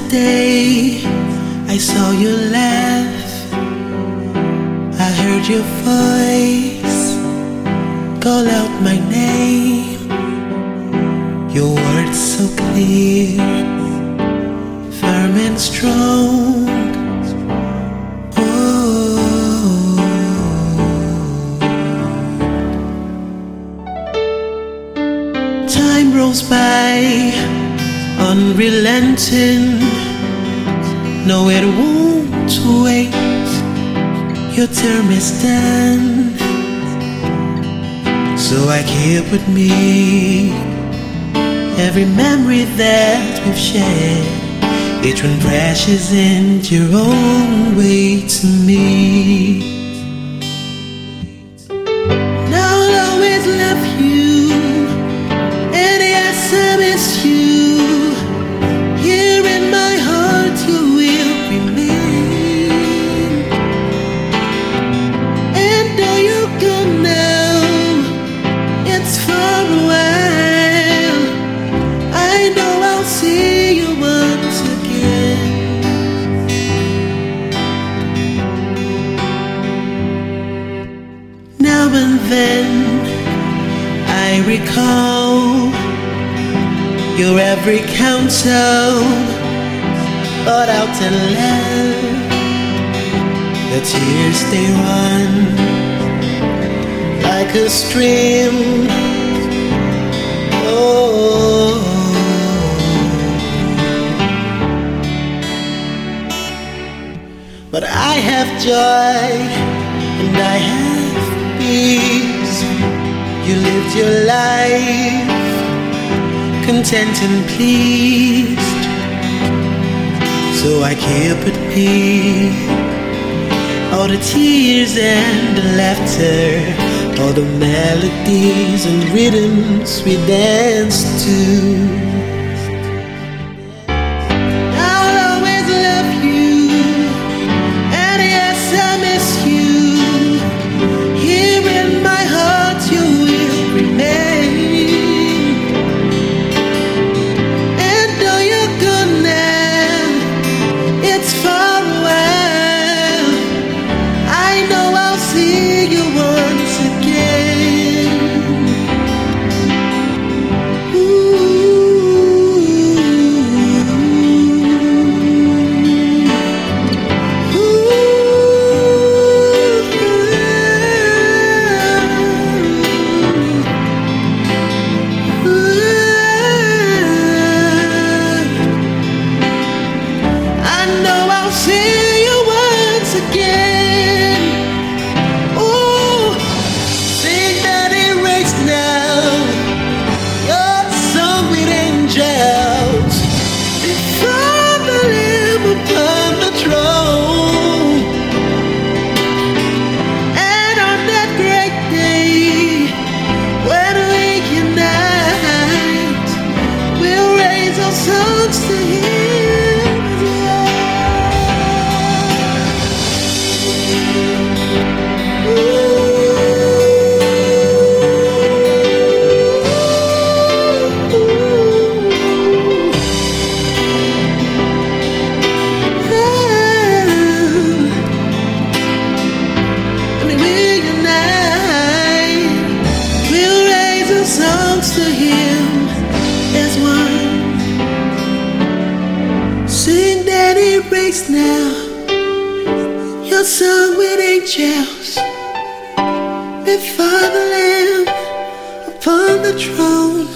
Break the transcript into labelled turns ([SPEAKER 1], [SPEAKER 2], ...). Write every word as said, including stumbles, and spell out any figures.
[SPEAKER 1] Yesterday I saw you laugh, I heard your voice call out my name. Your words so clear, firm and strong. Oh, time rolls by unrelenting. No, it won't wait. Your term is done. So I keep with me every memory that we've shared. Each one precious in your own way to me. Now I'll always love you, and yes, I miss you. Here in my heart you will remain. And though you're gone now, it's for a while, I know I'll see you once again. Now and then I recall your every counsel, thought out and left. The tears they run like a stream. Oh, but I have joy and I have peace. You lived your life content and pleased. So I keep at peace all the tears and the laughter, all the melodies and rhythms we danced to. To him as one. Sing that erase now your song with angels before the Lamb upon the throne.